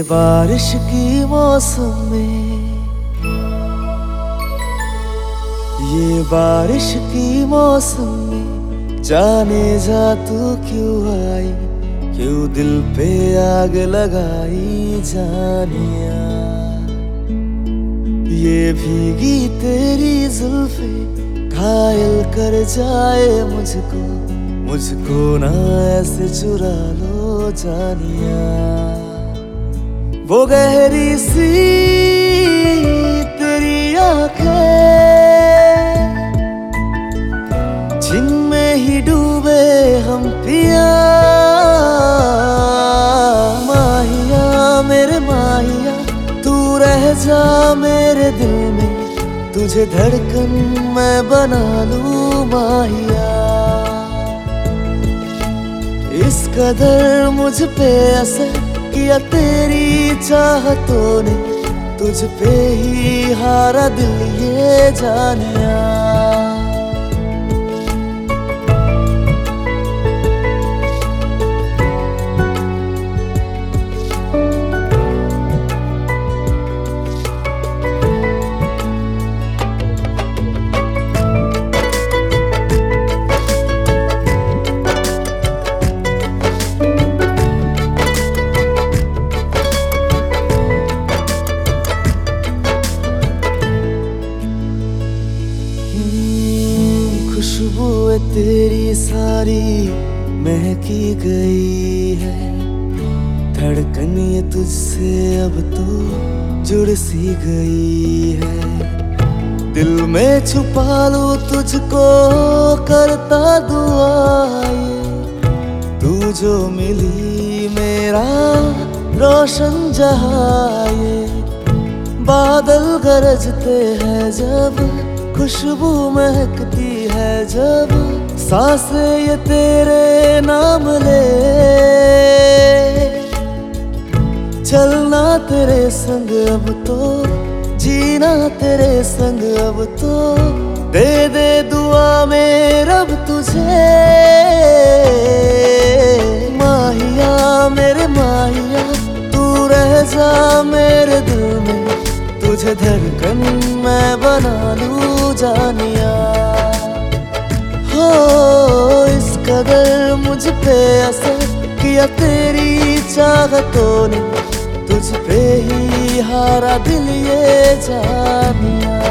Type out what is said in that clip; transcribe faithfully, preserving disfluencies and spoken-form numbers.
बारिश की मौसम में, ये बारिश की मौसम में जाने जा तू क्यों आई, क्यों दिल पे आग लगाई जानिया। ये भीगी तेरी जुल्फे घायल कर जाए मुझको, मुझको ना ऐसे चुरा लो जानिया। वो गहरी सी तेरी आंखें जिनमें ही डूबे हम पिया, माहिया मेरे माहिया तू रह जा मेरे दिल में, तुझे धड़कन मैं बना लूं माहिया। इस कदर मुझ पे असर किया तेरी चाहतों ने, तुझ पे ही हारा दिल ये जानिया। खुशबू तेरी सारी महकी गई है, धड़कन ये तुझसे अब तो जुड़ सी गई है। दिल में छुपा लूं तुझको करता दुआएं, तू जो मिली मेरा रोशन जहां। ये बादल गरजते हैं जब, खुशबू महकती है जब, सांसें ये तेरे नाम ले। चलना तेरे संग अब तो, जीना तेरे संग अब तो, दे दे दुआ में रब तुझे। माहिया मेरे माहिया तू रह जा मेरे दिल में, तुझे धड़कन मैं बना लूं जानिया। हो इस कदर मुझ पे असर किया तेरी चाहतों ने, तुझ पे ही हारा दिल ये जानिया।